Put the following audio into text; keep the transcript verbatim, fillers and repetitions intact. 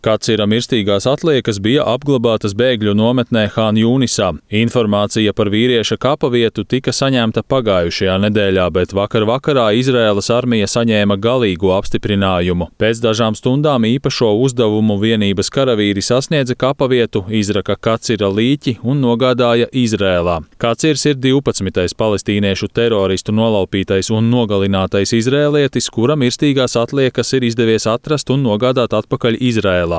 Kacira mirstīgās atliekas bija apglabātas bēgļu nometnē Han Jūnisā. Informācija par vīrieša kapavietu tika saņemta pagājušajā nedēļā, bet vakar vakarā Izraēlas armija saņēma galīgu apstiprinājumu. Pēc dažām stundām īpašo uzdevumu vienības karavīri sasniedza kapavietu, izraka Kacira līķi un nogādāja Izrēlā. Kacirs ir divpadsmitais palestīniešu teroristu nolaupītais un nogalinātais izrēlietis, kura mirstīgās atliekas ir izdevies atrast un nogādāt atpakaļ Izrēlā.